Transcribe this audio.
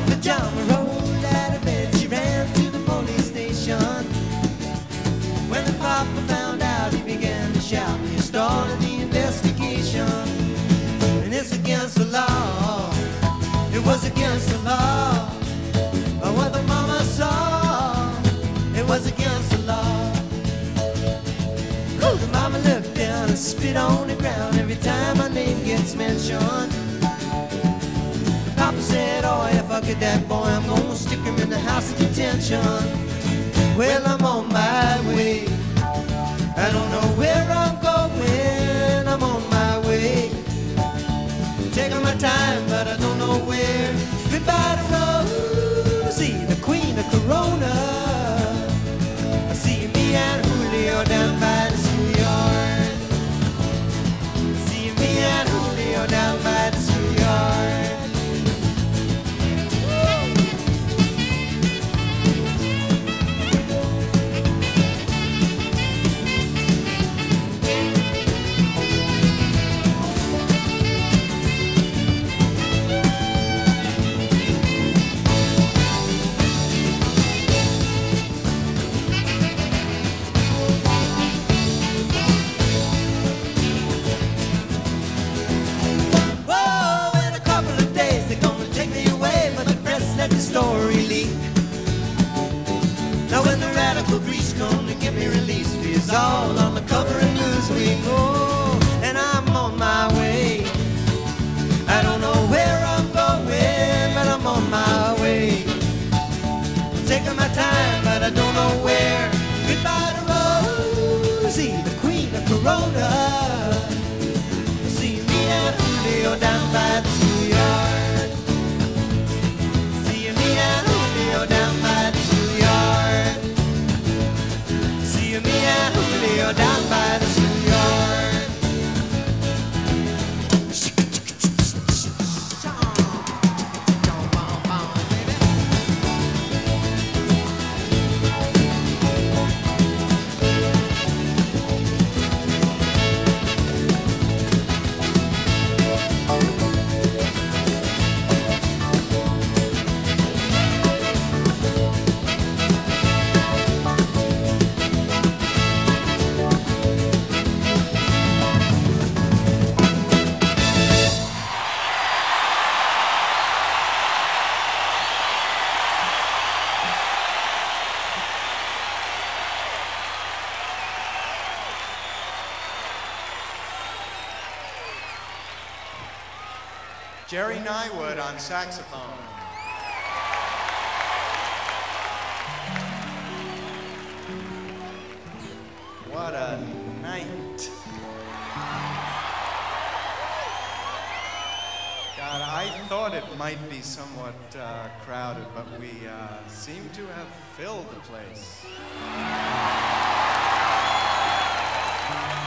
pajama rolled out of bed. She ran to the police station. When the papa found out, he began to shout. He started the investigation. And it's against the law. It was against the law. But what the mama saw, it was against the law. The mama looked down and spit on the ground every time my name gets mentioned. The papa said, oh, if I get that boy, I'm gonna stick him in the house of detention. Well, I'm on my way. I don't know where I'm going. I'm on my way. Taking my time, but I don't know where. Goodbye to Rosie, the queen of Corona. I see me and Julio down by the schoolyard. See me and Julio down by the schoolyard. Story leak. Now when the radical Greece come to get me released, it's all on the cover of Newsweek. Oh, and I'm on my way. I don't know where I'm going, but I'm on my way. I'm taking my time, but I don't know where. Goodbye to Rosie, the queen of Corona. See me and Julio down by the schoolyard. Down by the schoolyard. See me and Julio down by the schoolyard. Jerry Nywood on saxophone. What a night. God, I thought it might be somewhat crowded, but we seem to have filled the place.